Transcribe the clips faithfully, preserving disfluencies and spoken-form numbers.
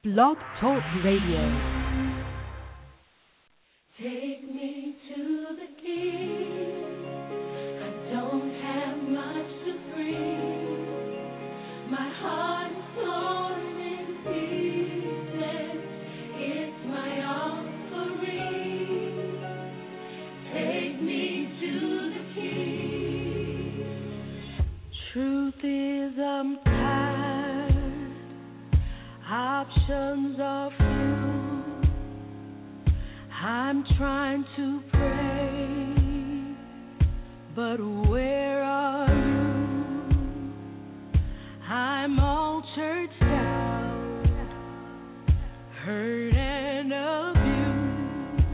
Blog Talk Radio. Take me to the King. I don't have much to bring. My heart is torn in pieces. It's my offering. Take me to the King. Truth is, I'm tired. Options are few. I'm trying to pray, but where are you? I'm all churched out, hurt and abused.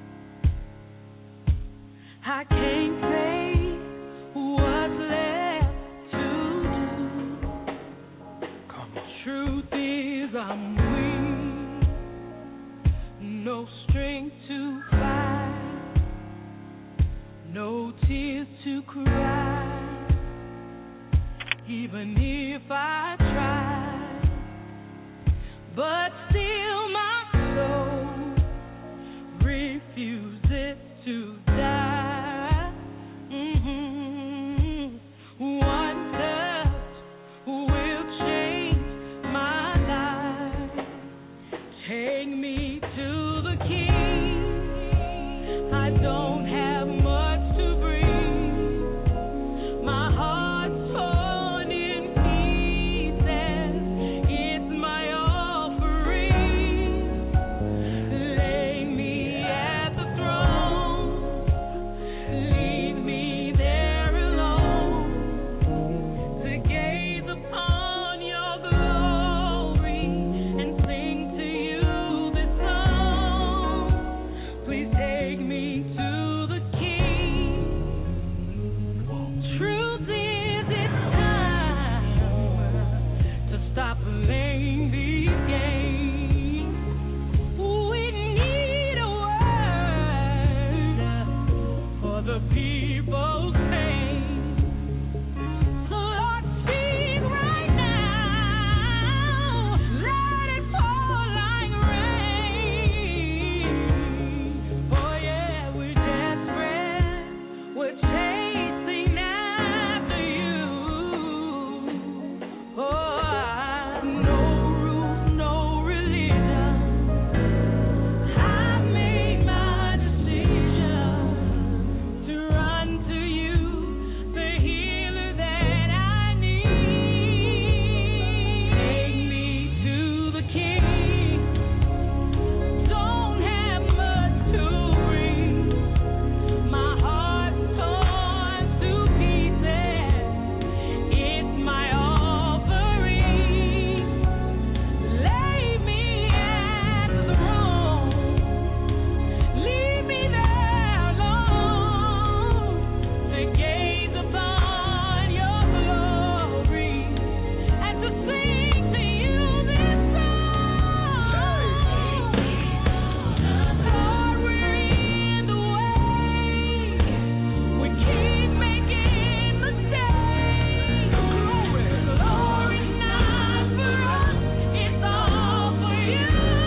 I can't say what's left to do. Come on. Truth is, I'm weak, no strength to fight, no tears to cry, even if I try, but still my soul refuses to die. Mm-hmm. One touch will change my life. Take me to the King. I don't have much to bring. My heart's torn in pieces. It's my offering. Lay me at the throne. Leave me there alone to gaze upon your glory and sing to you this song. Please take me to the King. Truth is, it's time to stop playing these games. We need a word for the people's pain. So Lord, speak right now. Let it fall like rain. Oh yeah, we're desperate. We're chasing after you. Oh, I- no rules, no religion. I've made my decision to run to you, the healer that I need. Take me to the King. Don't have much to bring. My heart's torn to pieces. It's my offering. Lay me at the throne. Leave me there alone to gaze upon your glory and to sing to you this song. Lord, we're in the way. We keep making mistakes. Glory's not for us, it's all for you.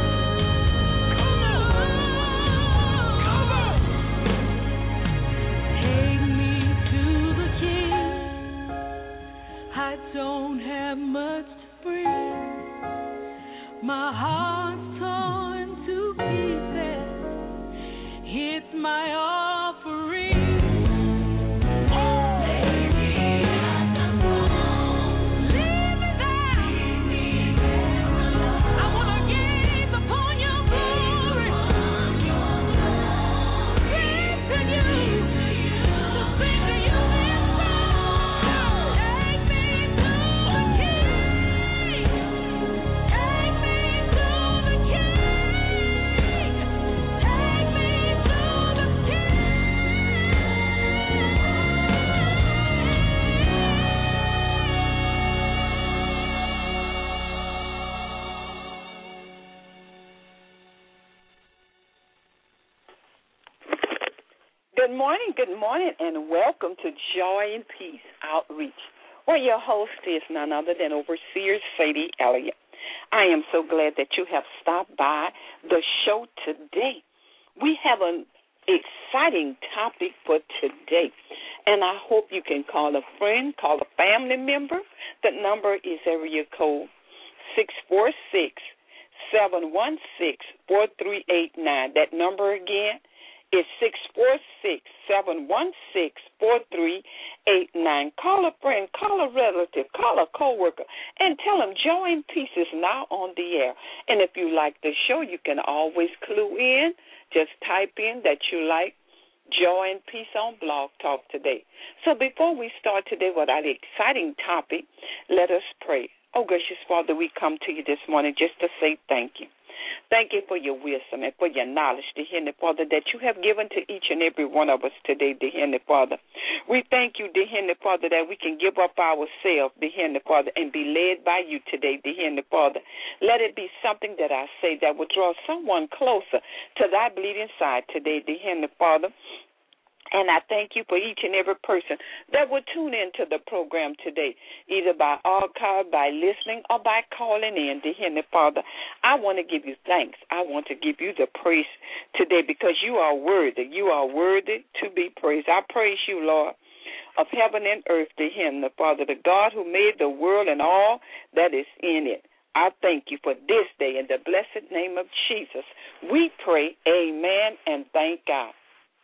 Take me to the King. I don't have much to bring. My heart's torn to pieces. It's my offering. Leave me there. I wanna gaze upon your glory. Sing to you, to sing to you this song. Take me to the King. Take me to the King. Take me to the King. Good morning, good morning, and welcome to Joy and Peace Outreach, where your host is none other than Overseer Sadie Elliott. I am so glad that you have stopped by the show today. We have an exciting topic for today, and I hope you can call a friend, call a family member. The number is area code six four six, seven one six, four three eight nine. That number again is six four six, seven one six, four three eight nine. Call a friend, call a relative, call a coworker, and tell them Joy and Peace is now on the air. And if you like the show, you can always clue in. Just type in that you like Joy and Peace on Blog Talk today. So before we start today with our exciting topic, let us pray. Oh, gracious Father, we come to you this morning just to say thank you. Thank you for your wisdom and for your knowledge, dear Heavenly Father, that you have given to each and every one of us today, dear Heavenly Father. We thank you, dear Heavenly Father, that we can give up ourselves, dear Heavenly Father, and be led by you today, dear Heavenly Father. Let it be something that I say that will draw someone closer to thy bleeding side today, dear Heavenly Father. And I thank you for each and every person that will tune into the program today, either by archive, by listening, or by calling in, dear Heavenly Father. I want to give you thanks. I want to give you the praise today because you are worthy. You are worthy to be praised. I praise you, Lord, of heaven and earth, dear Heavenly Father, the God who made the world and all that is in it. I thank you for this day in the blessed name of Jesus. We pray, amen, and thank God.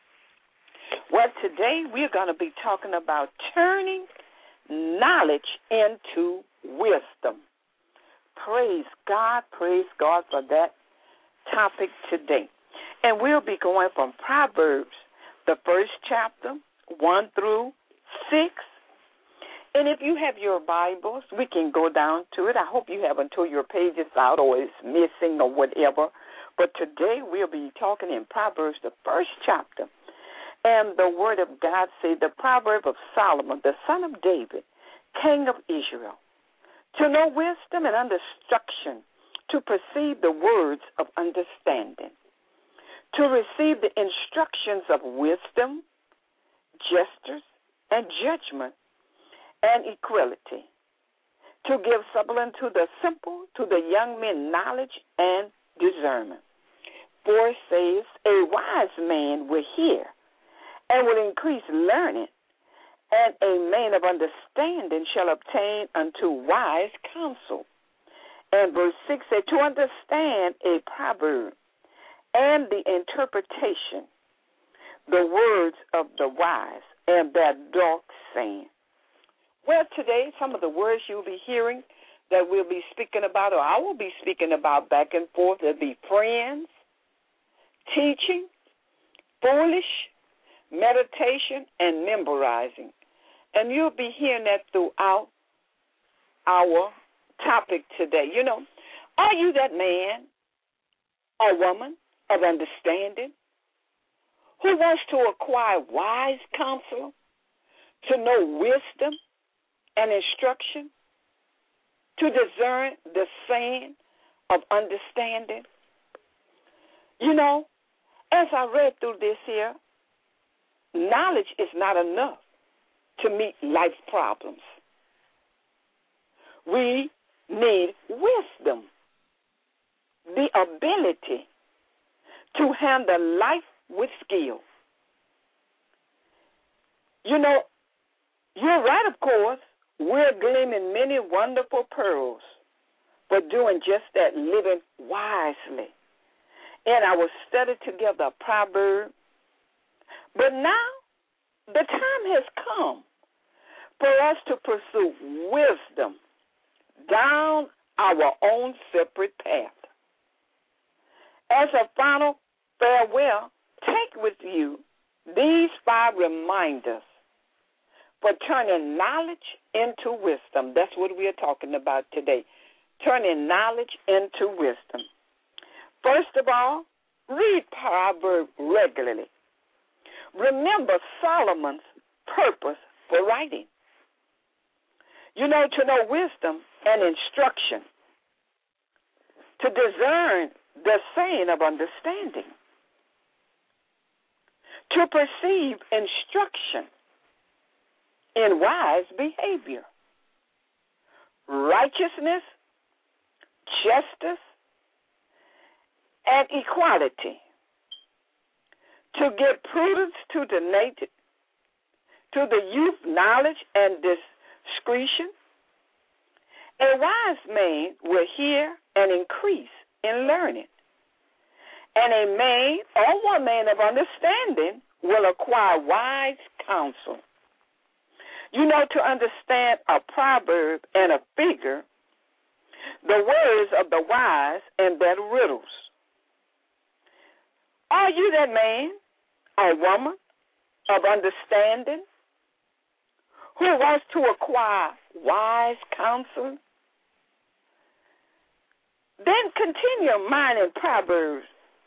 Well, today we're going to be talking about turning knowledge into wisdom. Praise God, praise God for that topic today. And we'll be going from Proverbs, the first chapter, one through six. And if you have your Bibles, we can go down to it. I hope you haven't tore your pages out or it's missing or whatever. But today we'll be talking in Proverbs, the first chapter. And the word of God says, the proverb of Solomon, the son of David, king of Israel, to know wisdom and instruction, to perceive the words of understanding, to receive the instructions of wisdom, justice, and judgment, and equality, to give supple to the simple, to the young men knowledge and discernment. For it says, a wise man will hear, and will increase learning, and a man of understanding shall obtain unto wise counsel. And verse six said, to understand a proverb and the interpretation, the words of the wise and their dark saying. Well, today, some of the words you'll be hearing that we'll be speaking about, or I will be speaking about back and forth, will be friends, teaching, foolish, meditation, and memorizing. And you'll be hearing that throughout our topic today. You know, are you that man or woman of understanding who wants to acquire wise counsel, to know wisdom and instruction, to discern the saying of understanding? You know, as I read through this here, knowledge is not enough to meet life's problems. We need wisdom, the ability to handle life with skill. You know, you're right, of course. We're gleaming many wonderful pearls for doing just that, living wisely. And I will study together a proverb. But now the time has come for us to pursue wisdom down our own separate path. As a final farewell, take with you these five reminders for turning knowledge into wisdom. That's what we are talking about today, turning knowledge into wisdom. First of all, read Proverbs regularly. Remember Solomon's purpose for writing. You know, to know wisdom and instruction, to discern the saying of understanding, to perceive instruction in wise behavior, righteousness, justice, and equality, to give prudence to the native, to the youth knowledge and discretion. A wise man will hear and increase in learning, and a man or woman of understanding will acquire wise counsel. You know, to understand a proverb and a figure, the words of the wise and their riddles. Are you that man or woman of understanding who wants to acquire wise counsel? Then continue mining Proverbs.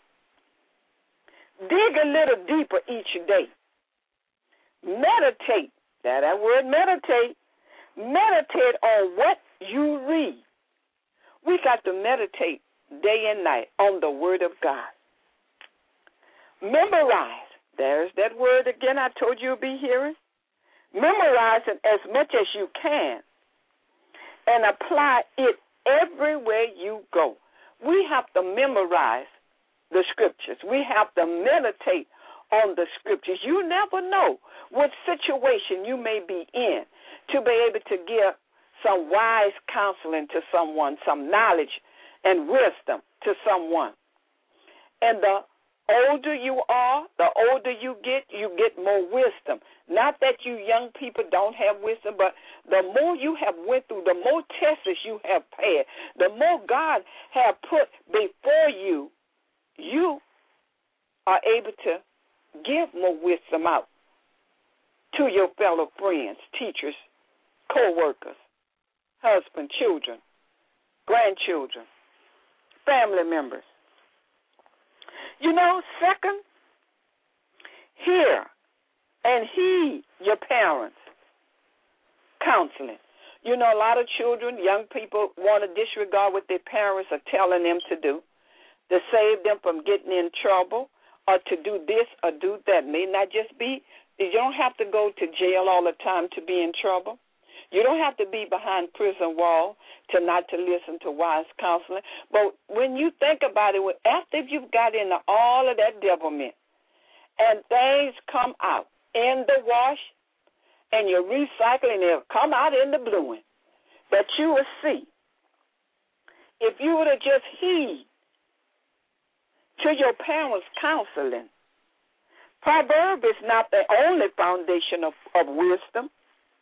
Dig a little deeper each day. Meditate. Now that word meditate. Meditate on what you read. We got to meditate day and night on the Word of God. Memorize. There's that word again I told you you'll be hearing. Memorize it as much as you can and apply it everywhere you go. We have to memorize the scriptures. We have to meditate on the scriptures. You never know what situation you may be in to be able to give some wise counseling to someone, some knowledge and wisdom to someone. And the older you are, the older you get, you get more wisdom. Not that you young people don't have wisdom, but the more you have went through, the more tests you have passed, the more God have put before you, you are able to give more wisdom out to your fellow friends, teachers, co-workers, husband, children, grandchildren, family members. You know, second, hear and heed your parents' counseling. You know, a lot of children, young people want to disregard what their parents are telling them to do, to save them from getting in trouble or to do this or do that. May not just be, you don't have to go to jail all the time to be in trouble. You don't have to be behind prison wall to not to listen to wise counseling. But when you think about it, after you've got into all of that devilment and things come out in the wash and you're recycling, they'll come out in the bluing, that you will see. If you would have just heed to your parents' counseling, proverb is not the only foundation of, of wisdom.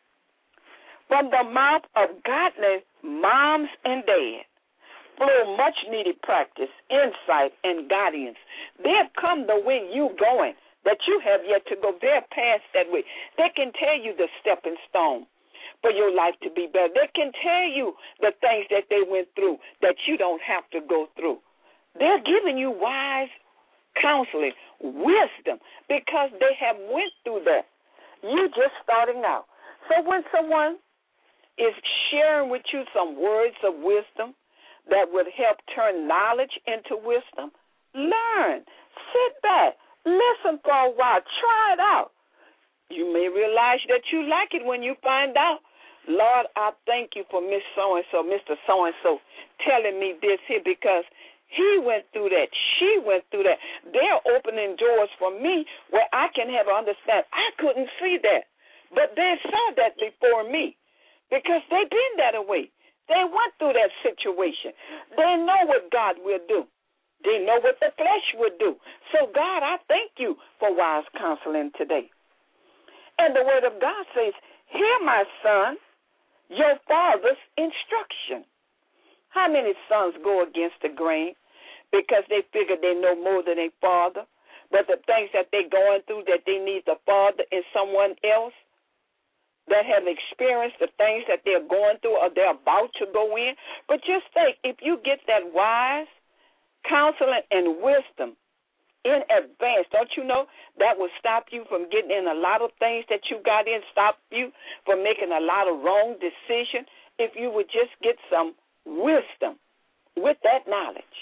From the mouth of godly moms and dads flow much-needed practice, insight, and guidance. They've come the way you're going that you have yet to go. They're past that way. They can tell you the stepping stone for your life to be better. They can tell you the things that they went through that you don't have to go through. They're giving you wise counseling, wisdom, because they have went through that. You're just starting out. So when someone is sharing with you some words of wisdom that would help turn knowledge into wisdom, learn, sit back, listen for a while, try it out. You may realize that you like it when you find out, Lord, I thank you for Miss So-and-so, Mister So-and-so telling me this here because he went through that, she went through that. They're opening doors for me where I can have an understanding. I couldn't see that, but they saw that before me. Because they've been that way. They went through that situation. They know what God will do. They know what the flesh will do. So, God, I thank you for wise counseling today. And the word of God says, hear, my son, your father's instruction. How many sons go against the grain because they figure they know more than their father, but the things that they're going through that they need the father and someone else that have experienced the things that they're going through or they're about to go in. But just think, if you get that wise counseling and wisdom in advance, don't you know that will stop you from getting in a lot of things that you got in, stop you from making a lot of wrong decisions if you would just get some wisdom with that knowledge.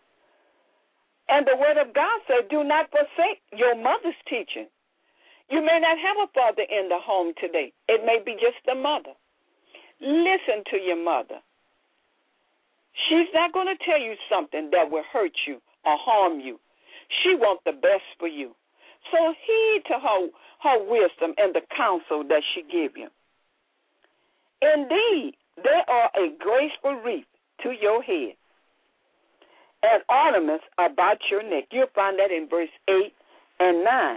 And the word of God said, do not forsake your mother's teaching. You may not have a father in the home today. It may be just a mother. Listen to your mother. She's not going to tell you something that will hurt you or harm you. She wants the best for you. So heed to her, her wisdom and the counsel that she give you. Indeed, they are a graceful wreath to your head and ornaments about your neck. You'll find that in verse eight and nine.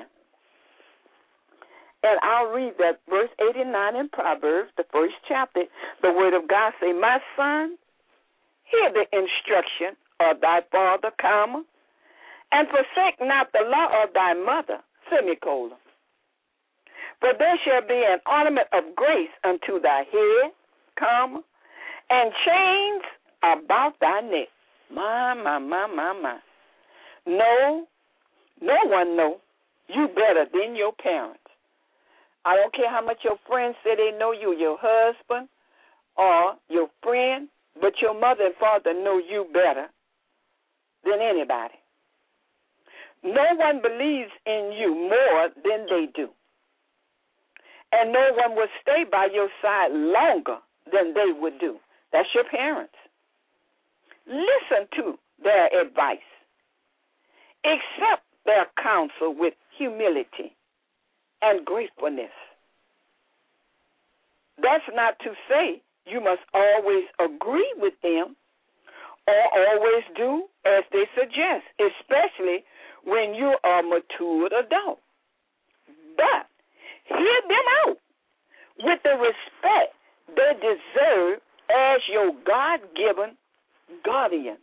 And I'll read that verse eight and nine in Proverbs, the first chapter. The word of God say, my son, hear the instruction of thy father, comma, and forsake not the law of thy mother, semicolon. For there shall be an ornament of grace unto thy head, comma, and chains about thy neck. My, my, my, my, my. No, no one know you better than your parents. I don't care how much your friends say they know you, your husband or your friend, but your mother and father know you better than anybody. No one believes in you more than they do. And no one will stay by your side longer than they would do. That's your parents. Listen to their advice. Accept their counsel with humility and gratefulness. That's not to say you must always agree with them or always do as they suggest, especially when you are a matured adult. But hear them out with the respect they deserve as your God-given guardians.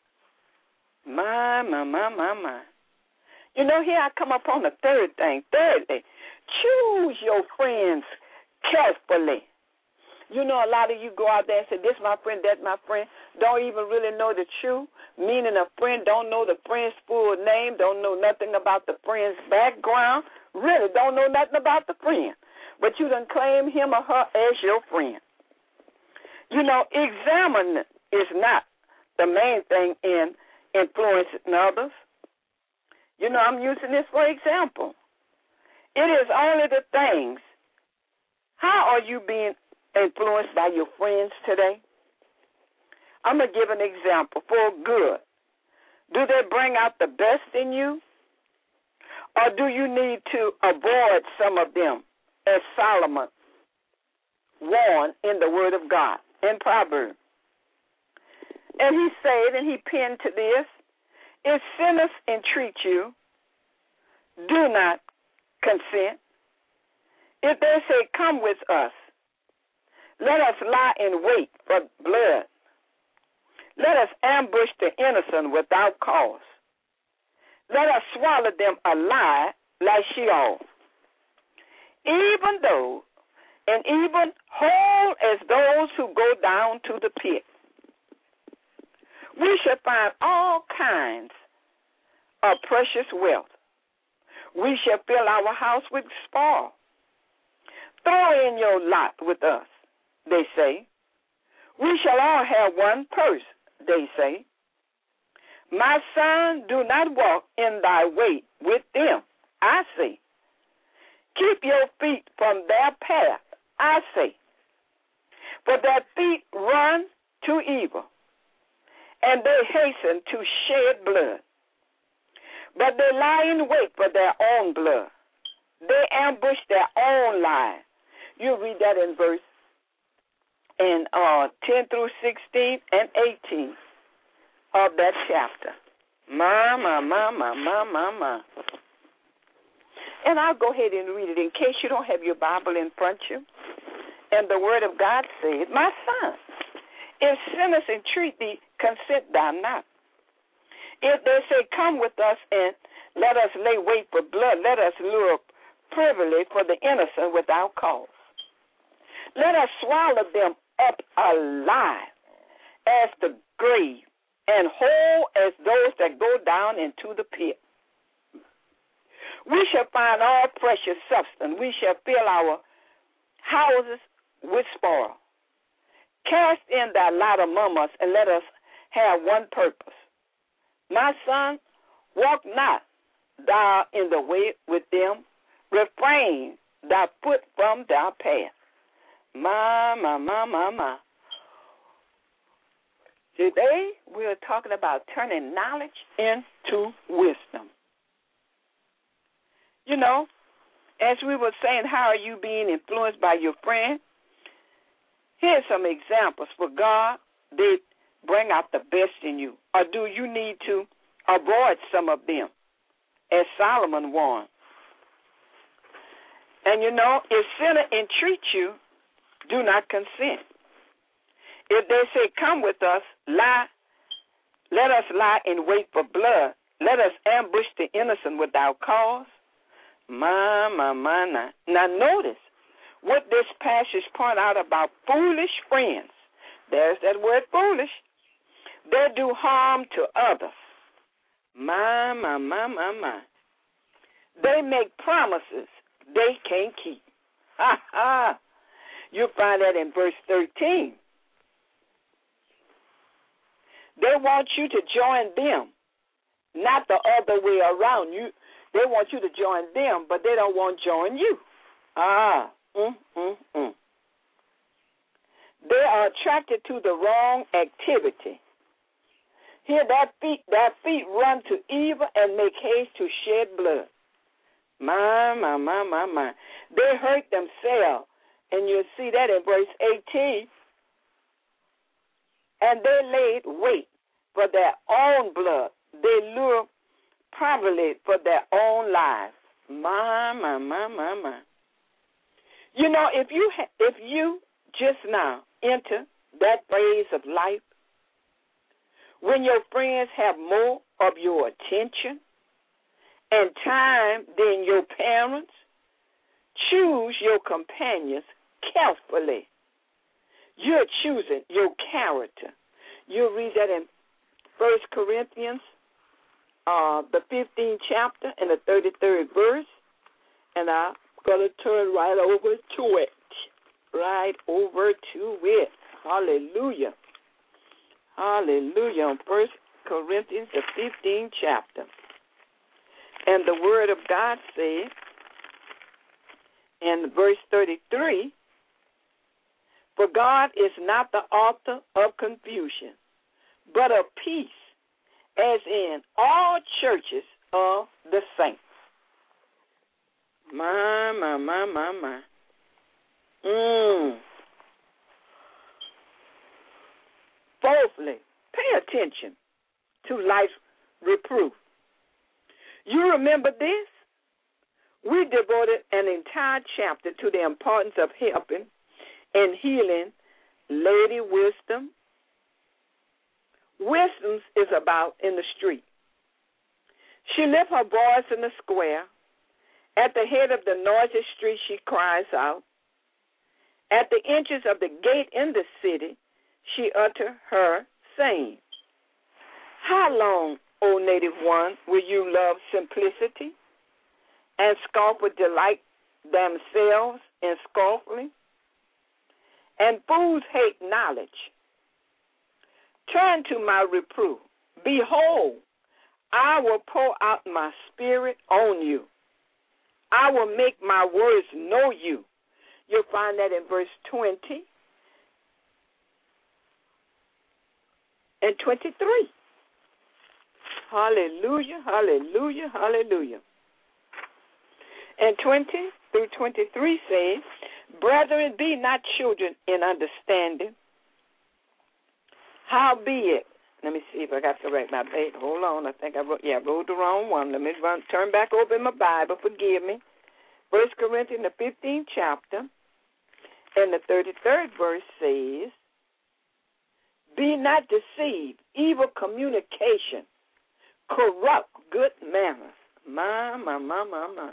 My, my, my, my, my. You know, here I come upon the third thing. Thirdly, choose your friends carefully. You know, a lot of you go out there and say, this my friend, that's my friend. Don't even really know the truth, meaning a friend, don't know the friend's full name, don't know nothing about the friend's background, really don't know nothing about the friend. But you done claim him or her as your friend. You know, examine is not the main thing in influencing others. You know, I'm using this for example. It is only the things. How are you being influenced by your friends today? I'm going to give an example for good. Do they bring out the best in you? Or do you need to avoid some of them, as Solomon warned in the Word of God, in Proverbs? And he said, and he penned to this, if sinners entreat you, do not consent. If they say, come with us, let us lie in wait for blood. Let us ambush the innocent without cause. Let us swallow them alive like Sheol. Even though, and even whole as those who go down to the pit. We shall find all kinds of precious wealth. We shall fill our house with spoil. Throw in your lot with us, they say. We shall all have one purse, they say. My son, do not walk in thy way with them, I say. Keep your feet from their path, I say. For their feet run to evil, and they hasten to shed blood. But they lie in wait for their own blood. They ambush their own lives. You read that in verse in uh, ten through sixteen and eighteen of that chapter. My, my, my, my, my, my, my. And I'll go ahead and read it in case you don't have your Bible in front of you. And the Word of God says, my son, if sinners entreat thee, consent thou not. If they say, come with us and let us lay wait for blood, let us lure privily for the innocent without cause. Let us swallow them up alive as the grave, and whole as those that go down into the pit. We shall find all precious substance. We shall fill our houses with spoil. Cast in thy lot among us, and let us have one purpose. My son, walk not thou in the way with them. Refrain thy foot from thy path. My, my, my, my, my. Today, we are talking about turning knowledge into wisdom. You know, as we were saying, how are you being influenced by your friend? Here's some examples. For God, they bring out the best in you. Or do you need to avoid some of them, as Solomon warned? And you know, if sinner entreat you, do not consent. If they say, come with us, lie, let us lie in wait for blood. Let us ambush the innocent without cause. My, my, my, my. Now notice what this passage point out about foolish friends. There's that word foolish. They do harm to others. My, my, my, my, my. They make promises they can't keep. Ha, ha. You'll find that in verse thirteen. They want you to join them, not the other way around. You, they want you to join them, but they don't want to join you. Ah, mm, mm, mm. They are attracted to the wrong activity. Here, their feet, their feet run to evil and make haste to shed blood. My, my, my, my, my. They hurt themselves, and you'll see that in verse eighteen. And they laid wait for their own blood. They lure privately for their own lives. My, my, my, my, my. You know, if you ha- if you just now enter that phase of life when your friends have more of your attention and time than your parents, choose your companions carefully. You're choosing your character. You'll read that in First Corinthians, uh, the fifteenth chapter and the thirty-third verse. And I'm going to turn right over to it. Right over to it. Hallelujah. Hallelujah. On First Corinthians, the fifteenth chapter. And the Word of God says in verse thirty-three, for God is not the author of confusion, but of peace, as in all churches of the saints. My, my, my, my, my. Mm. Fourthly, pay attention to life's reproof. You remember this? We devoted an entire chapter to the importance of helping and healing Lady Wisdom. Wisdom is about in the street. She lifts her voice in the square. At the head of the noisy street, she cries out. At the entrance of the gate in the city, she utters her saying, how long, O native one, will you love simplicity and scoffers delight themselves in scoffing? And fools hate knowledge. Turn to my reproof. Behold, I will pour out my spirit on you. I will make my words know you. You'll find that in verse twenty and twenty-three. Hallelujah, hallelujah, hallelujah. And twenty through twenty-three says, brethren, be not children in understanding. Howbeit, let me see if I got the right my page. Hold on, I think I wrote, yeah, I wrote the wrong one. Let me run, turn back over in my Bible. Forgive me. First Corinthians, the fifteenth chapter, and the thirty-third verse says, be not deceived. Evil communication corrupt good manners. My, my, my, my, my.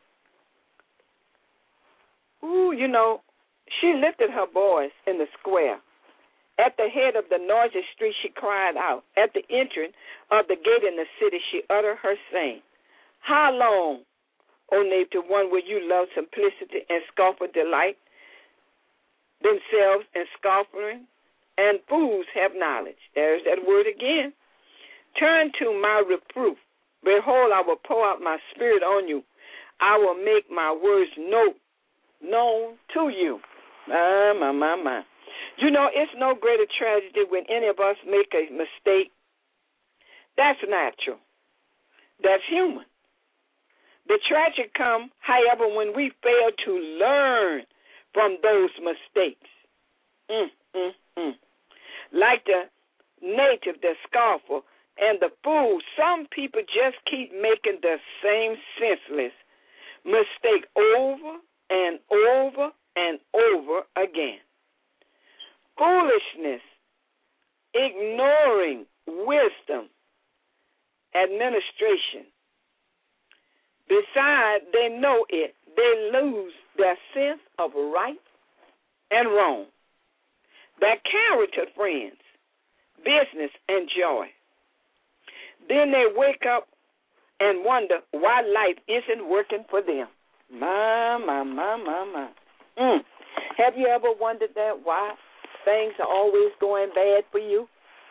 Ooh, you know, she lifted her voice in the square. At the head of the noisy street, she cried out. At the entrance of the gate in the city, she uttered her saying, how long, O native one, will you love simplicity and scoffer delight themselves in scoffing? And fools have knowledge. There's that word again. Turn to my reproof. Behold, I will pour out my spirit on you. I will make my words know, known to you. My, my, my, my. You know, it's no greater tragedy when any of us make a mistake. That's natural. That's human. The tragic comes, however, when we fail to learn from those mistakes. Mm, mm, mm. Like the native, the scoffer, and the fool, some people just keep making the same senseless mistake over and over and over again. Foolishness, ignoring wisdom, administration. Besides, they know it. They lose their sense of right and wrong, their character, friends, business, and joy. Then they wake up and wonder why life isn't working for them. My, my, my, my, my. Mm. Have you ever wondered that, why things are always going bad for you?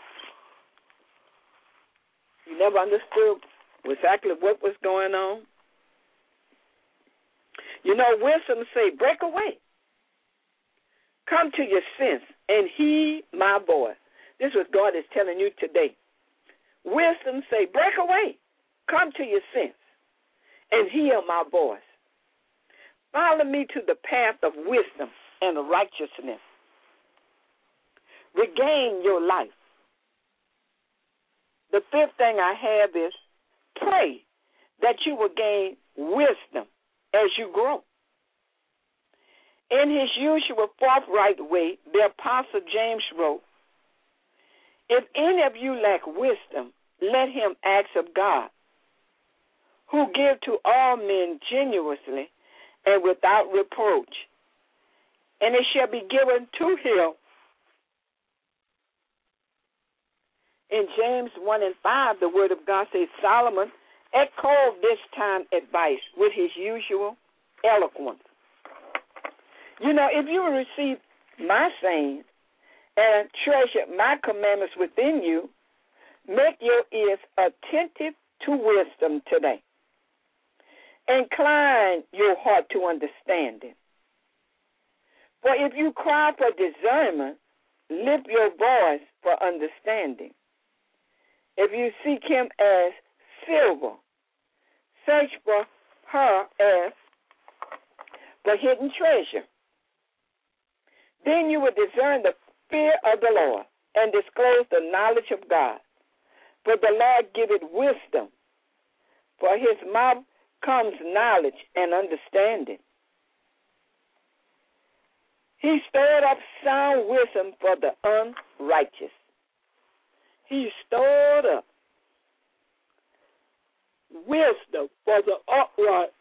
You never understood exactly what was going on? You know, wisdom say, break away. Come to your sense and heed my voice. This is what God is telling you today. Wisdom say, break away. Come to your sense and hear my voice. Follow me to the path of wisdom and righteousness. Regain your life. The fifth thing I have is pray that you will gain wisdom as you grow. In his usual forthright way, the Apostle James wrote, if any of you lack wisdom, let him ask of God, who give to all men generously and without reproach, and it shall be given to him. In James one and five, the word of God says, Solomon echoed this time advice with his usual eloquence. You know, if you receive my sayings and treasure my commandments within you, make your ears attentive to wisdom today. Incline your heart to understanding. For if you cry for discernment, lift your voice for understanding. If you seek him as silver, search for her as the hidden treasure. Then you will discern the fear of the Lord and disclose the knowledge of God. For the Lord giveth wisdom. For his mouth comes knowledge and understanding. He stored up sound wisdom for the unrighteous. He stored up wisdom for the upright.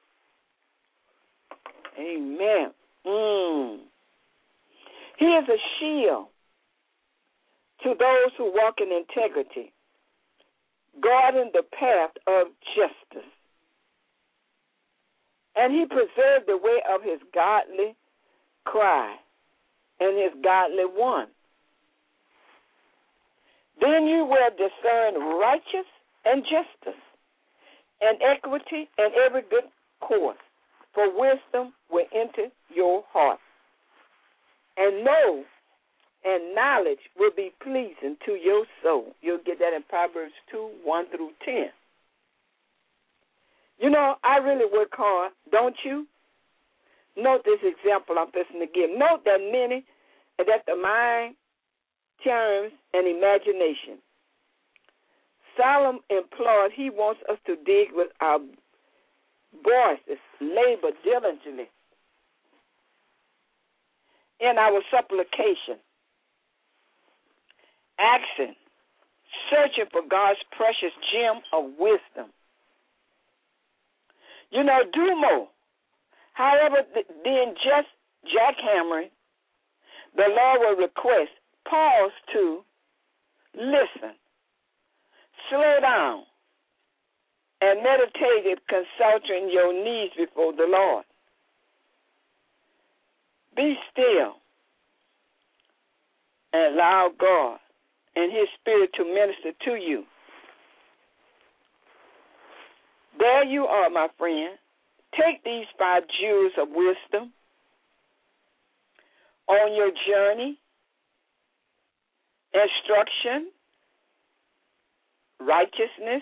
Amen. Mm. He is a shield to those who walk in integrity, guarding the path of justice. And he preserved the way of his godly cry and his godly one. Then you will discern righteous and justice and equity and every good course, for wisdom will enter your heart. And know and knowledge will be pleasing to your soul. You'll get that in Proverbs two, one through ten. You know, I really work hard, don't you? Note this example I'm listening to give. Note that many, that the mind, terms, and imagination. Solomon implores, he wants us to dig with our voices, labor diligently in our supplication, asking, searching for God's precious gem of wisdom. You know, do more. However, then just jackhammering, the Lord will request, pause to listen, slow down, and meditate consulting your needs before the Lord. Be still and allow God and his Spirit to minister to you. There you are, my friend. Take these five jewels of wisdom on your journey instruction, righteousness,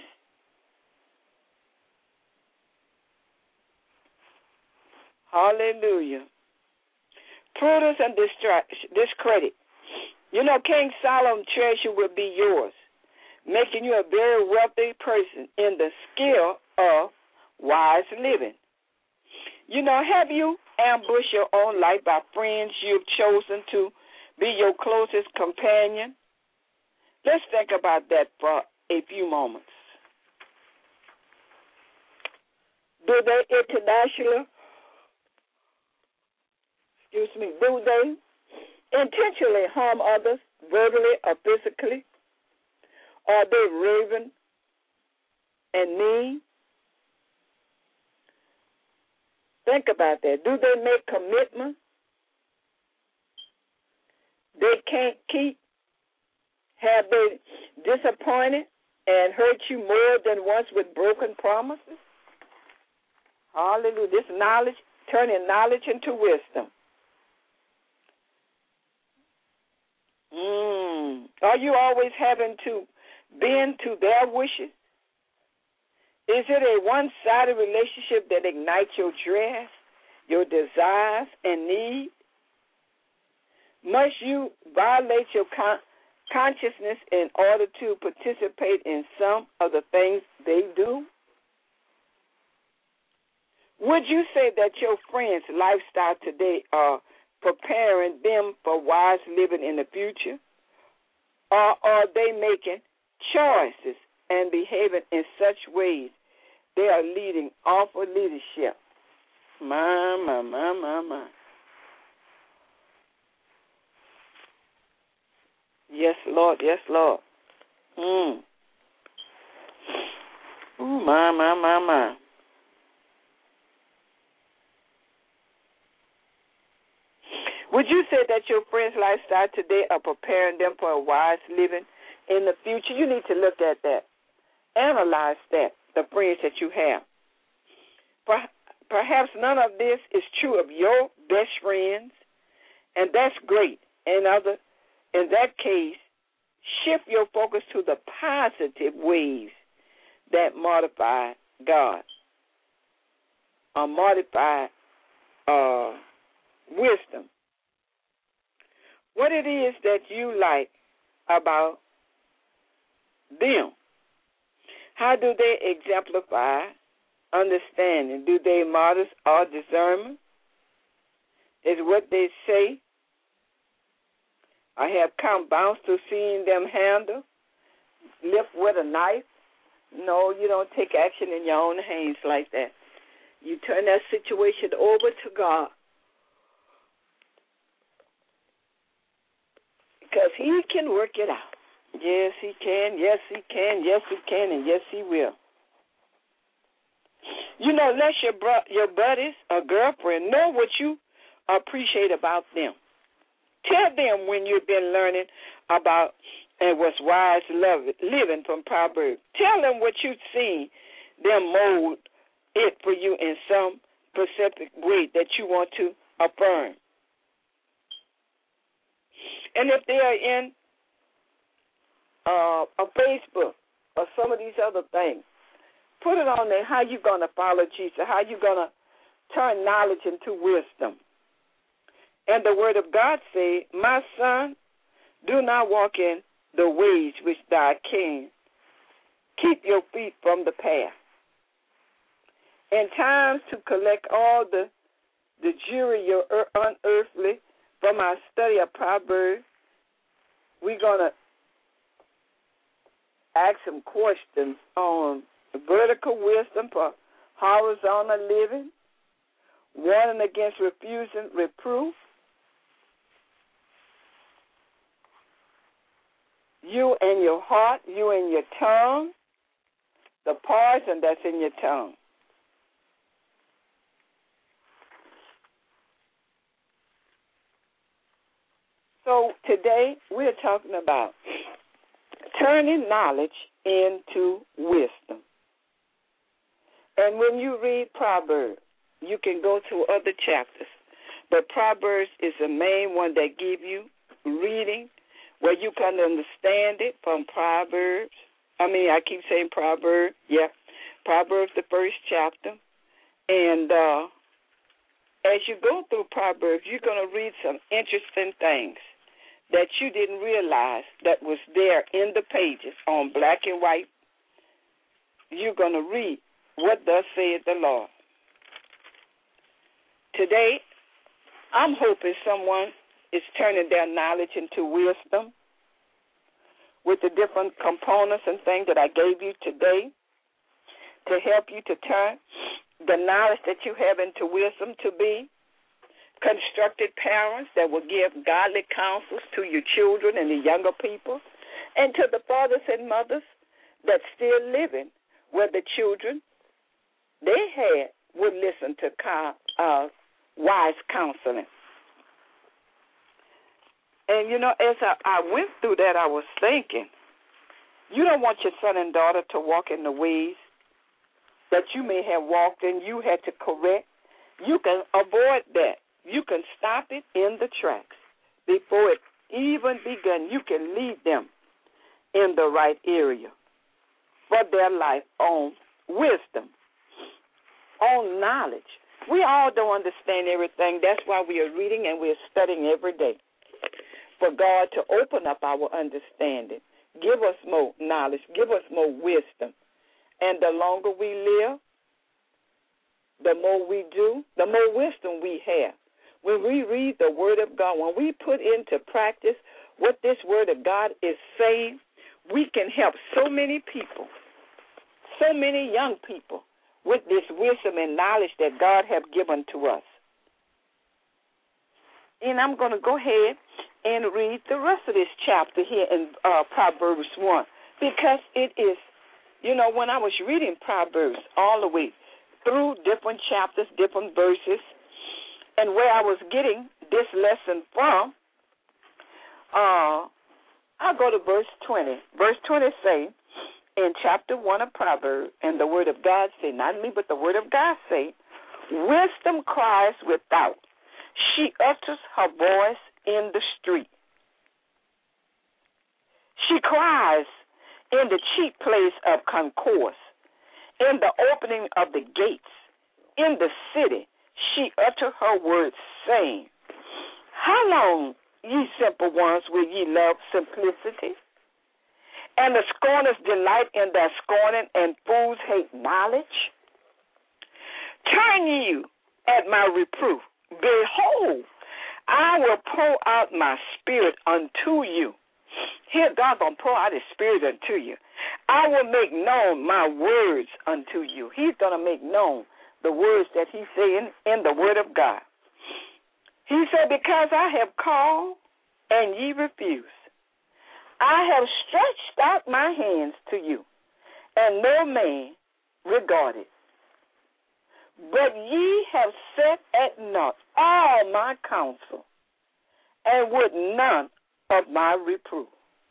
hallelujah, prudence and distraction, discredit. You know, King Solomon's treasure will be yours, making you a very wealthy person in the skill of wise living. You know, have you ambushed your own life by friends you've chosen to be your closest companion? Let's think about that for a few moments. Do they internationally, excuse me, do they intentionally harm others verbally or physically? Are they raven and mean? Think about that. Do they make commitment they can't keep? Have they disappointed and hurt you more than once with broken promises? Hallelujah. This knowledge, turning knowledge into wisdom. Mm. Are you always having to bend to their wishes? Is it a one-sided relationship that ignites your dress, your desires, and needs? Must you violate your con- consciousness in order to participate in some of the things they do? Would you say that your friends' lifestyle today are preparing them for wise living in the future? Or are they making choices and behaving in such ways they are leading awful leadership? My, my, my, my, my. Yes, Lord. Yes, Lord. Mm. Ooh, my, my, my, my. Would you say that your friends' lifestyle today are preparing them for a wise living in the future? You need to look at that. Analyze that, the friends that you have. Perhaps none of this is true of your best friends, and that's great. In other, in that case, shift your focus to the positive ways that modify God or modify uh, wisdom. What it is that you like about them? How do they exemplify understanding? Do they modest or discernment? Is what they say? I have come bounce to seeing them handle, lift with a knife. No, you don't take action in your own hands like that. You turn that situation over to God. Because he can work it out. Yes, he can. Yes, he can. Yes, he can. And yes, he will. You know, let your bro- your buddies or girlfriend know what you appreciate about them. Tell them when you've been learning about and what's wise love, living from Proverbs. Tell them what you've seen them mold it for you in some specific way that you want to affirm. And if they are in uh, a Facebook or some of these other things, put it on there how you going to follow Jesus, how you going to turn knowledge into wisdom. And the word of God says, my son, do not walk in the ways which thou canst. Keep your feet from the path. In times to collect all the, the jury, your unearthly, from our study of Proverbs, we're going to ask some questions on vertical wisdom for horizontal living, warning against refusing reproof, you and your heart, you and your tongue, the poison that's in your tongue. So today we're talking about turning knowledge into wisdom. And when you read Proverbs, you can go to other chapters, but Proverbs is the main one that give you reading where you can understand it from Proverbs. I mean, I keep saying Proverbs. Yeah, Proverbs, the first chapter. And uh, as you go through Proverbs, you're going to read some interesting things that you didn't realize that was there in the pages on black and white. You're going to read what thus saith the Lord. Today, I'm hoping someone is turning their knowledge into wisdom with the different components and things that I gave you today to help you to turn the knowledge that you have into wisdom to be constructed parents that will give godly counsels to your children and the younger people, and to the fathers and mothers that's still living where the children they had would listen to uh, wise counseling. And, you know, as I, I went through that, I was thinking, you don't want your son and daughter to walk in the ways that you may have walked and you had to correct. You can avoid that. You can stop it in the tracks before it even begun. You can lead them in the right area for their life on wisdom, on knowledge. We all don't understand everything. That's why we are reading and we are studying every day. For God to open up our understanding, give us more knowledge, give us more wisdom. And the longer we live, the more we do, the more wisdom we have. When we read the Word of God, when we put into practice what this Word of God is saying, we can help so many people, so many young people with this wisdom and knowledge that God has given to us. And I'm going to go ahead and read the rest of this chapter here in uh, Proverbs one, because it is, you know, when I was reading Proverbs all the way through different chapters, different verses, and where I was getting this lesson from, uh, I'll go to verse twenty. Verse twenty say, in chapter one of Proverbs, and the word of God say, not me, but the word of God say, wisdom cries without. She utters her voice in the street. She cries in the chief place of concourse, in the opening of the gates, in the city. She utter her words, saying, how long, ye simple ones, will ye love simplicity? And the scorners delight in their scorning, and fools hate knowledge? Turn you at my reproof. Behold, I will pour out my spirit unto you. Here God going to pour out his spirit unto you. I will make known my words unto you. He's going to make known the words that he's saying in the word of God. He said, because I have called and ye refuse. I have stretched out my hands to you, and no man regarded. But ye have set at naught all my counsel, and would none of my reproof.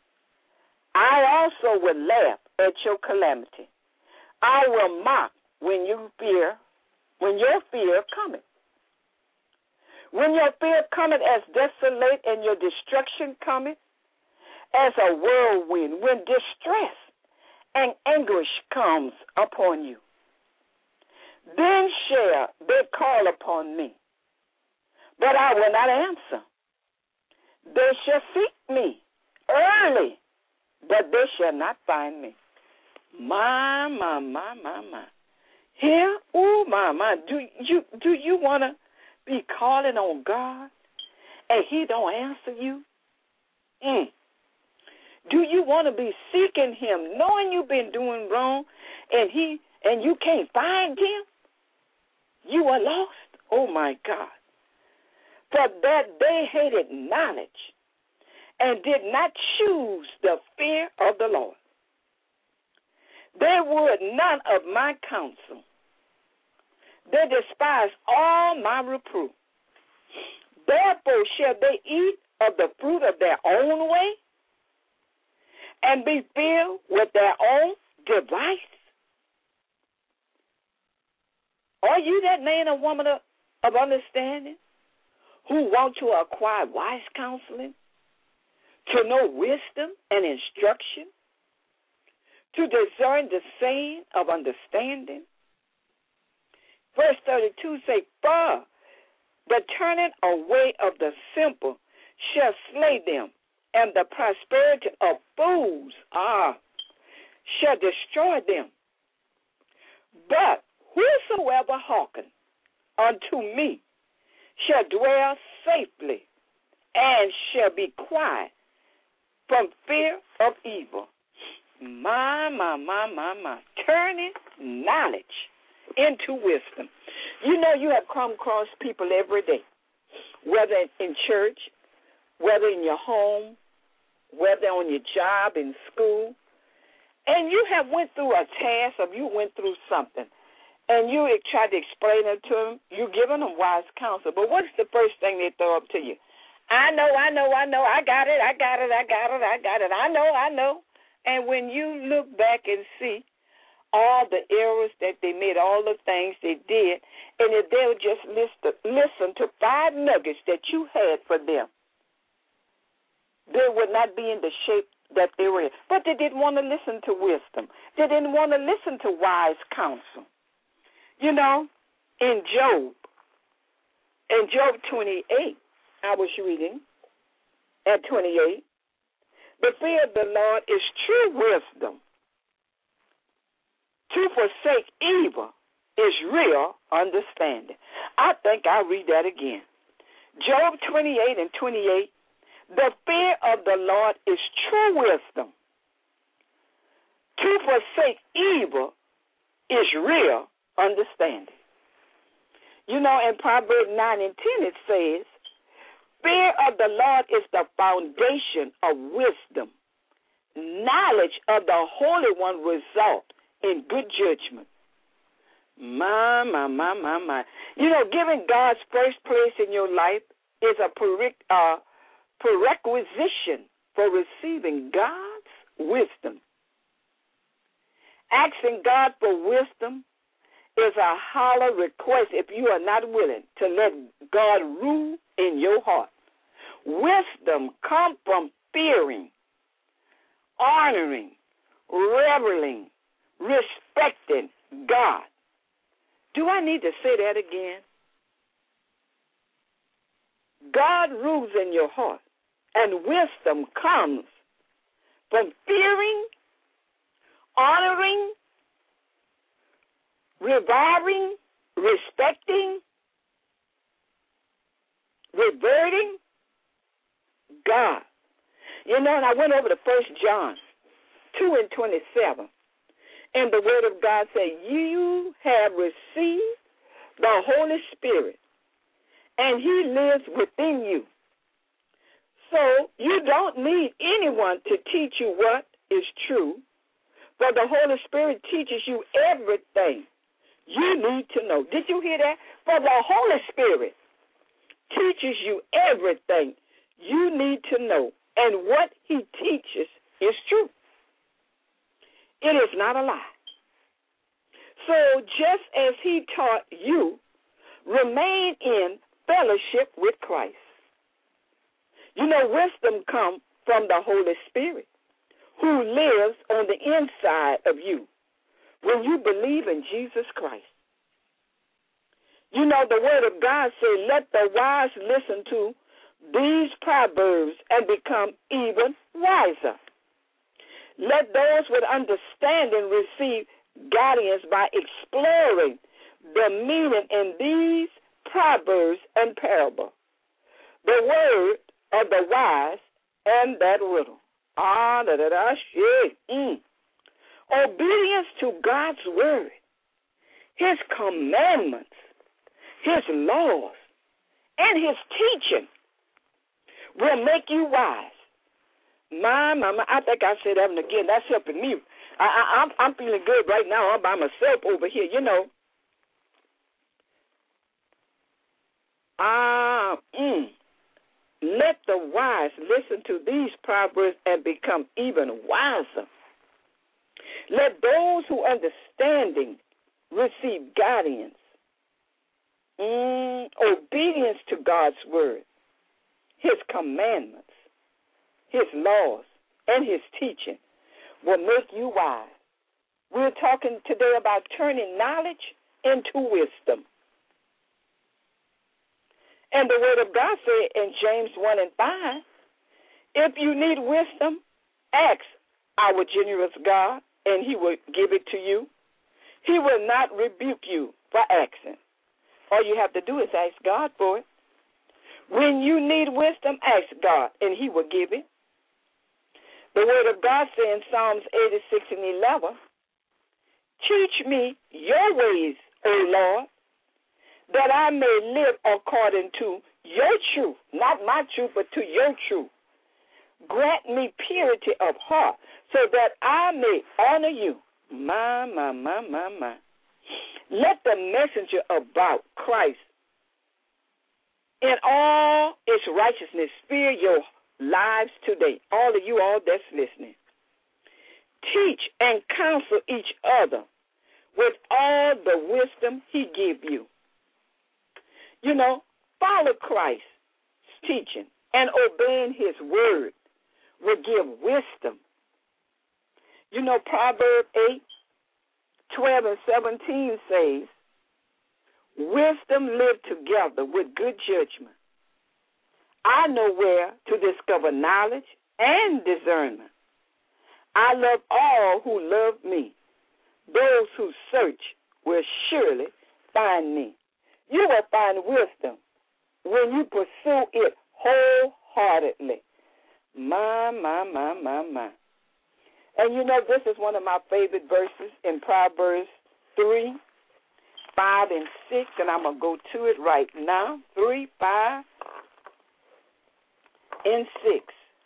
I also will laugh at your calamity. I will mock when you fear, when your fear cometh. When your fear cometh as desolate, and your destruction cometh as a whirlwind, when distress and anguish comes upon you. Then shall they call upon me, but I will not answer. They shall seek me early, but they shall not find me. My, my, my, my, my. Here, oh, my, my. Do you do you want to be calling on God and he don't answer you? Mm. Do you want to be seeking him, knowing you've been doing wrong, and he and you can't find him? You are lost. Oh, my God. For that they hated knowledge and did not choose the fear of the Lord. They would none of my counsel. They despise all my reproof. Therefore shall they eat of the fruit of their own way and be filled with their own device. Are you that man or woman of, of understanding who want to acquire wise counseling to know wisdom and instruction, to discern the saying of understanding. Verse thirty-two say, for the turning away of the simple shall slay them, and the prosperity of fools ah, shall destroy them. But whosoever hearken unto me shall dwell safely, and shall be quiet from fear of evil. My, my, my, my, my. Turning knowledge into wisdom. You know, you have come across people every day, whether in church, whether in your home, whether on your job, in school, and you have went through a task or you went through something, and you try to explain it to them, you're giving them wise counsel. But what's the first thing they throw up to you? I know, I know, I know, I got it, I got it, I got it, I got it, I know, I know. And when you look back and see all the errors that they made, all the things they did, and if they'll just listen, listen to five nuggets that you had for them, they would not be in the shape that they were in. But they didn't want to listen to wisdom. They didn't want to listen to wise counsel. You know, in Job, in Job twenty-eight, I was reading at twenty-eight, the fear of the Lord is true wisdom. To forsake evil is real understanding. I think I'll read that again. Job twenty-eight and twenty-eight, the fear of the Lord is true wisdom. To forsake evil is real understanding. You know, in Proverbs nine and ten it says, fear of the Lord is the foundation of wisdom. Knowledge of the Holy One result in good judgment. My, my, my, my, my. You know, giving God's first place in your life is a uh, prerequisition for receiving God's wisdom. Asking God for wisdom is a hollow request if you are not willing to let God rule in your heart. Wisdom comes from fearing, honoring, reveling, respecting God. Do I need to say that again? God rules in your heart, and wisdom comes from fearing, honoring, revering, respecting, reverting God. You know, and I went over to First John two and twenty-seven, and the Word of God said, you have received the Holy Spirit, and He lives within you. So you don't need anyone to teach you what is true, but the Holy Spirit teaches you everything you need to know. Did you hear that? For the Holy Spirit teaches you everything you need to know, and what He teaches is true. It is not a lie. So just as He taught you, remain in fellowship with Christ. You know, wisdom comes from the Holy Spirit, who lives on the inside of you when you believe in Jesus Christ. You know, the Word of God says, let the wise listen to these proverbs and become even wiser. Let those with understanding receive guidance by exploring the meaning in these proverbs and parables, the word of the wise and that riddle. Ah, da da da, shit. Mm. Obedience to God's word, His commandments, His laws, and His teaching will make you wise. My, my, my, I think I said that one again. That's helping me. I, I, I'm, I'm feeling good right now. I'm by myself over here, you know. Ah, uh, mm. Let the wise listen to these proverbs and become even wiser. Let those who understanding receive guidance, mm, obedience to God's word, His commandments, his laws, and his teaching will make you wise. We're talking today about turning knowledge into wisdom. And the Word of God said in James one and five, if you need wisdom, ask our generous God, and he will give it to you. He will not rebuke you for asking. All you have to do is ask God for it. When you need wisdom, ask God, and he will give it. The Word of God says in Psalms eighty-six and eleven, teach me your ways, O Lord, that I may live according to your truth, not my truth, but to your truth. Grant me purity of heart so that I may honor you. My, my, my, my, my. Let the messenger about Christ in all its righteousness fear your lives today. All of you all that's listening. Teach and counsel each other with all the wisdom he give you. You know, follow Christ's teaching and obeying his word will give wisdom. You know, Proverbs eight, twelve, and seventeen says, wisdom live together with good judgment. I know where to discover knowledge and discernment. I love all who love me. Those who search will surely find me. You will find wisdom when you pursue it wholeheartedly. My, my, my, my, my. And you know, this is one of my favorite verses in Proverbs three, five, and six, and I'm going to go to it right now. three, five, and six.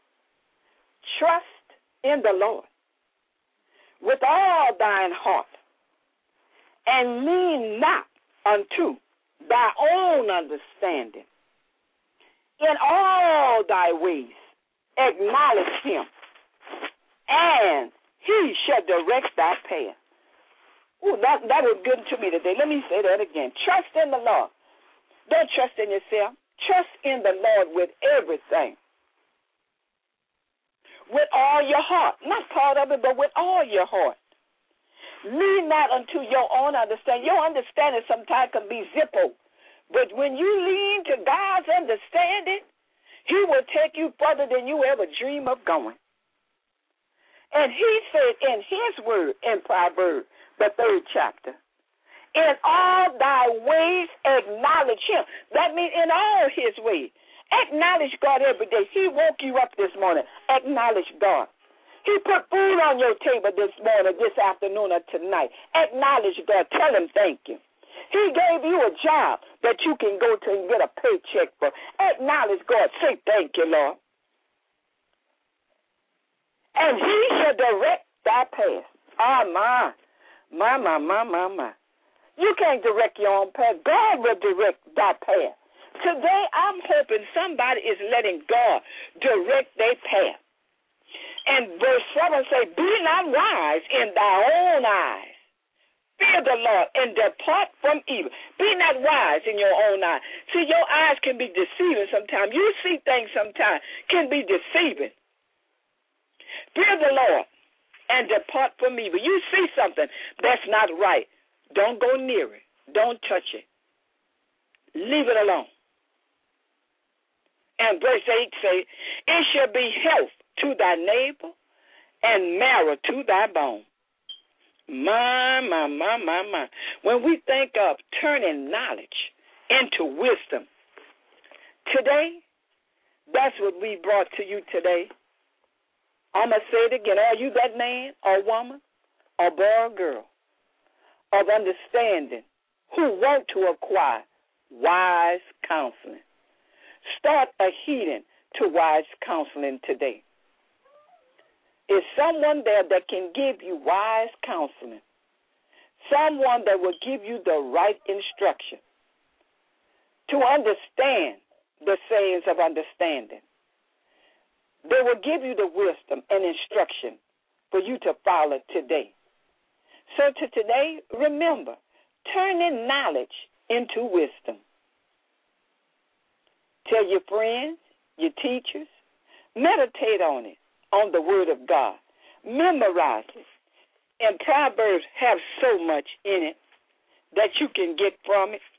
Trust in the Lord with all thine heart, and lean not unto thy own understanding. In all thy ways acknowledge him, and he shall direct thy path. Ooh, that, that was good to me today. Let me say that again. Trust in the Lord. Don't trust in yourself. Trust in the Lord with everything. With all your heart. Not part of it, but with all your heart. Lean not unto your own understanding. Your understanding sometimes can be zippo. But when you lean to God's understanding, he will take you further than you ever dream of going. And he said in his word in Proverbs, the third chapter, in all thy ways acknowledge him. That means in all his ways. Acknowledge God every day. He woke you up this morning. Acknowledge God. He put food on your table this morning, this afternoon, or tonight. Acknowledge God. Tell him thank you. He gave you a job that you can go to and get a paycheck for. Acknowledge God. Say thank you, Lord. And he shall direct thy path. Ah, my, my, my, my, my, my. You can't direct your own path. God will direct thy path. Today, I'm hoping somebody is letting God direct their path. And verse seven says, be not wise in thy own eyes. Fear the Lord and depart from evil. Be not wise in your own eyes. See, your eyes can be deceiving sometimes. You see things sometimes can be deceiving. Fear the Lord and depart from evil. You see something that's not right. Don't go near it. Don't touch it. Leave it alone. And verse eight says, it shall be health to thy neighbor and marrow to thy bone. My, my, my, my, my. When we think of turning knowledge into wisdom, today, that's what we brought to you today. I'm going to say it again. Are you that man or woman or boy or girl of understanding who want to acquire wise counseling? Start adhering to wise counseling today. Is someone there that can give you wise counseling? Someone that will give you the right instruction to understand the sayings of understanding. They will give you the wisdom and instruction for you to follow today. So to today, remember, turning knowledge into wisdom. Tell your friends, your teachers, Meditate on it, on the Word of God. Memorize it. And Proverbs have so much in it that you can get from it.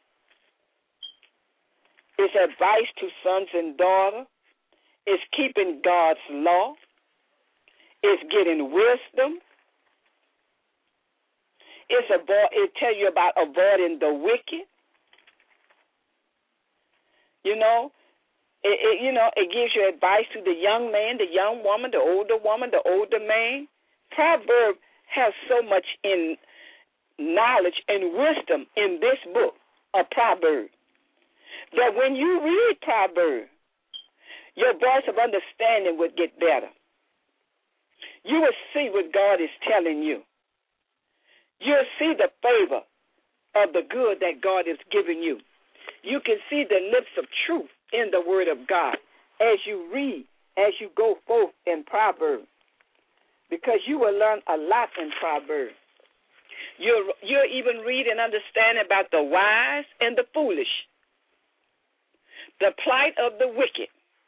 It's advice to sons and daughters. It's keeping God's law. It's getting wisdom. It's avoid, it tell you about avoiding the wicked. You know, it, it, you know, it gives you advice to the young man, the young woman, the older woman, the older man. Proverbs has so much in knowledge and wisdom in this book of Proverbs that when you read Proverbs, your voice of understanding would get better. You will see what God is telling you. You'll see the favor of the good that God is giving you. You can see the lips of truth in the Word of God as you read, as you go forth in Proverbs, because you will learn a lot in Proverbs. You'll, you'll even read and understand about the wise and the foolish, the plight of the wicked.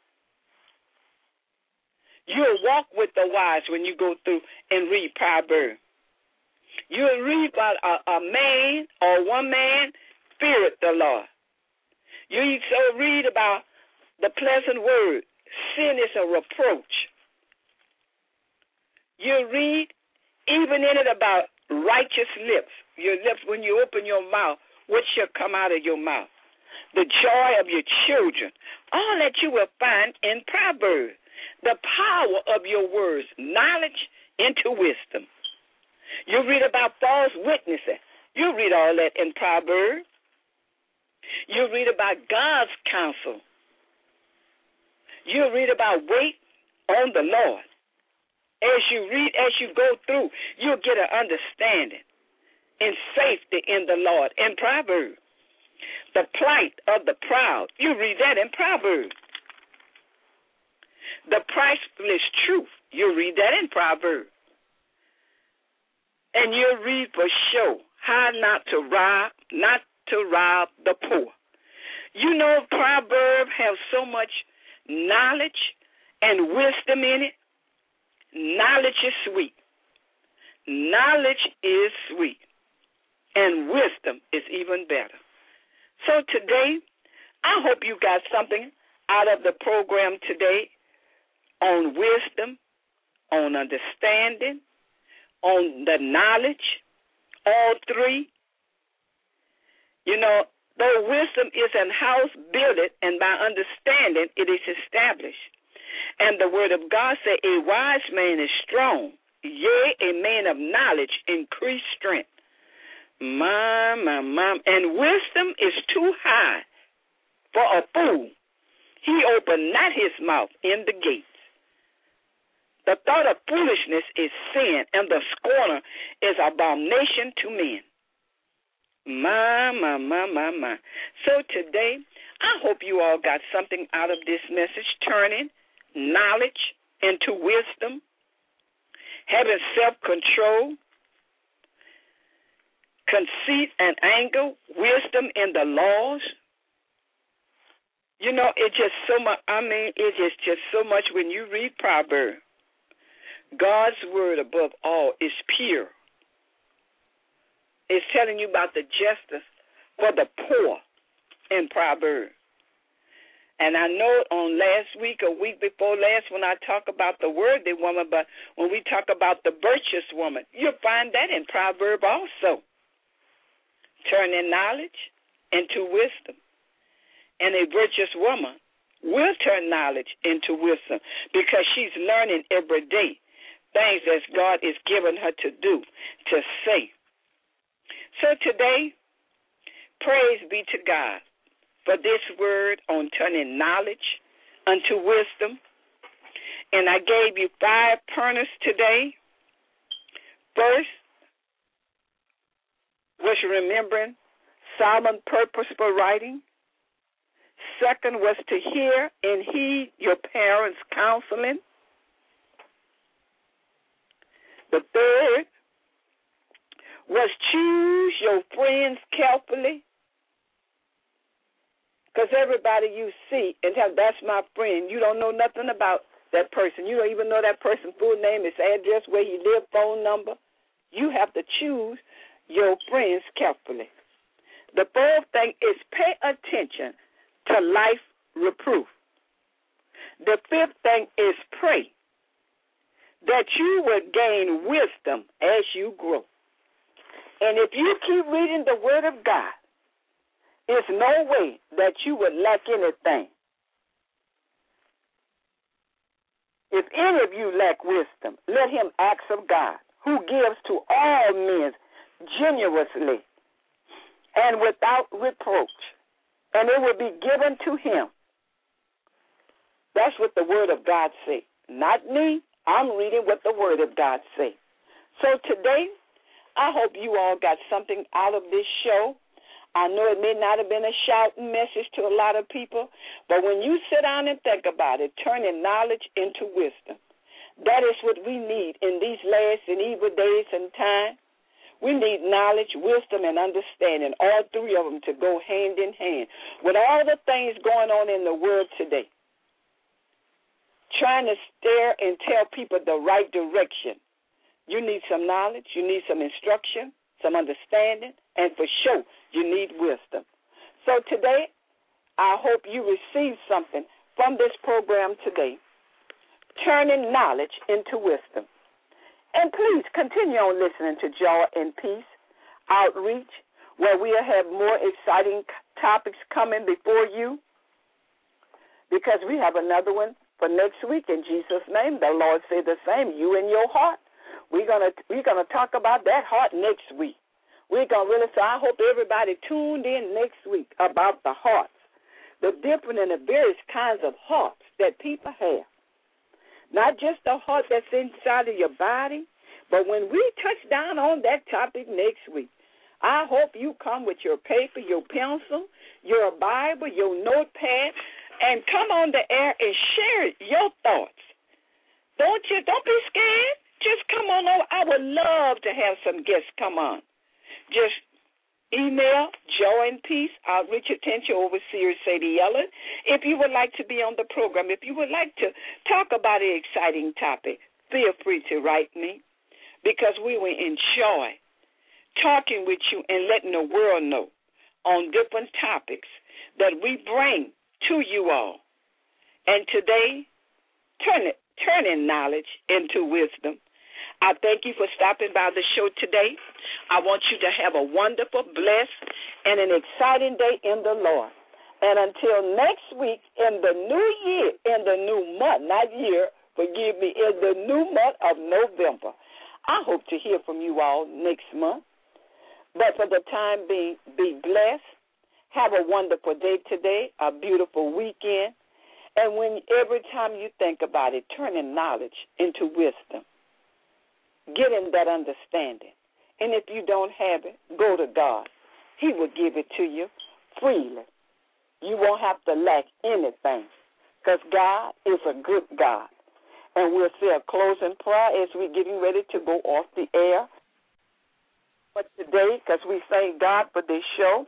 You'll walk with the wise when you go through and read Proverbs. You'll read about a, a man or one man feareth the Lord. You also read about the pleasant word. Sin is a reproach. You read even in it about righteous lips. Your lips, when you open your mouth, what shall come out of your mouth? The joy of your children. All that you will find in Proverbs. The power of your words, knowledge into wisdom. You read about false witnessing. You read all that in Proverbs. You read about God's counsel. You read about wait on the Lord. As you read, as you go through, you'll get an understanding and safety in the Lord in Proverbs. The plight of the proud. You read that in Proverbs. The priceless truth. You read that in Proverbs. And you read for show how not to rob, not to rob the poor. You know, Proverbs have so much knowledge and wisdom in it. Knowledge is sweet. Knowledge is sweet. And wisdom is even better. So today, I hope you got something out of the program today on wisdom, on understanding, on the knowledge, all three. You know, though wisdom is an house, build it, and by understanding it is established. And the word of God said, a wise man is strong, yea, a man of knowledge increase strength. My, my, my. And wisdom is too high for a fool. He opened not his mouth in the gates. The thought of foolishness is sin, and the scorner is abomination to men. My, my, my, my, my. So today, I hope you all got something out of this message, turning knowledge into wisdom, having self-control, conceit and anger, wisdom in the laws. You know, it's just so much, I mean, it's just, just so much when you read Proverbs. God's word above all is pure. It's telling you about the justice for the poor in Proverbs. And I know on last week or week before last when I talk about the worthy woman, but when we talk about the virtuous woman, you'll find that in Proverbs also. Turning knowledge into wisdom. And a virtuous woman will turn knowledge into wisdom because she's learning every day things that God is giving her to do, to say. So today, praise be to God for this word on turning knowledge unto wisdom. And I gave you five pointers today. First was remembering Solomon's purpose for writing. Second was to hear and heed your parents' counseling. The third was choose your friends carefully. Because everybody you see and tell, that's my friend. You don't know nothing about that person. You don't even know that person's full name, his address, where he lives, phone number. You have to choose your friends carefully. The fourth thing is pay attention to life reproof. The fifth thing is pray that you will gain wisdom as you grow. And if you keep reading the Word of God, there's no way that you would lack anything. If any of you lack wisdom, let him ask of God, who gives to all men generously and without reproach, and it will be given to him. That's what the Word of God says. Not me. I'm reading what the Word of God says. So today, I hope you all got something out of this show. I know it may not have been a shouting message to a lot of people, but when you sit down and think about it, turning knowledge into wisdom, that is what we need in these last and evil days and time. We need knowledge, wisdom, and understanding, all three of them to go hand in hand. With all the things going on in the world today, trying to steer and tell people the right direction, you need some knowledge, you need some instruction, some understanding, and for sure, you need wisdom. So today, I hope you receive something from this program today, turning knowledge into wisdom. And please continue on listening to Joy and Peace Outreach, where we'll have more exciting topics coming before you, because we have another one for next week. In Jesus' name, the Lord said the same, you and your heart. We're gonna we're gonna talk about that heart next week. We're gonna really so I hope everybody tuned in next week about the hearts, the different and the various kinds of hearts that people have. Not just the heart that's inside of your body, but when we touch down on that topic next week, I hope you come with your paper, your pencil, your Bible, your notepad, and come on the air and share your thoughts. Don't you? Don't be scared. Just come on over. I would love to have some guests come on. Just email Joy and Peace Outreach Attention Overseer Sadie Ellen if you would like to be on the program. If you would like to talk about an exciting topic, feel free to write me, because we will enjoy talking with you and letting the world know on different topics that we bring to you all. And today, turn it, turning knowledge into wisdom. I thank you for stopping by the show today. I want you to have a wonderful, blessed, and an exciting day in the Lord. And until next week in the new year, in the new month, not year, forgive me, in the new month of November, I hope to hear from you all next month. But for the time being, be blessed. Have a wonderful day today, a beautiful weekend. And when every time you think about it, turning knowledge into wisdom. Getting that understanding. And if you don't have it, go to God. He will give it to you freely. You won't have to lack anything, because God is a good God. And we'll say a closing prayer as we're getting ready to go off the air. But today, because we thank God for this show,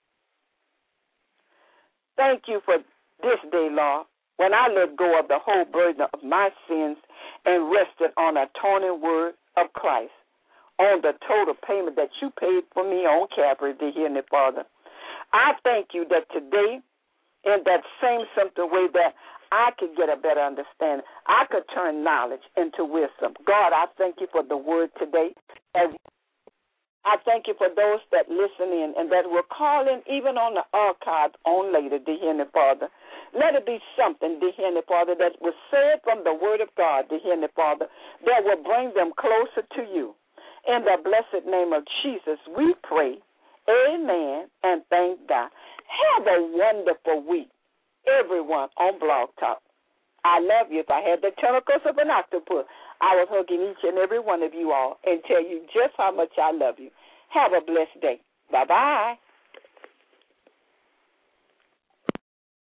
thank you for this day, Lord, when I let go of the whole burden of my sins and rested on the atoning word of Christ, on the total payment that you paid for me on Calvary, dear Heavenly Father. I thank you that today, in that same simple way that I could get a better understanding, I could turn knowledge into wisdom. God, I thank you for the word today. As I thank you for those that listen in and that will call in even on the archive on later, dear Heavenly Father. Let it be something, dear Heavenly Father, that was said from the word of God, dear Heavenly Father, that will bring them closer to you. In the blessed name of Jesus, we pray. Amen, and thank God. Have a wonderful week, everyone on Blog Talk. I love you. If I had the tentacles of an octopus, I was hugging each and every one of you all and tell you just how much I love you. Have a blessed day. Bye-bye.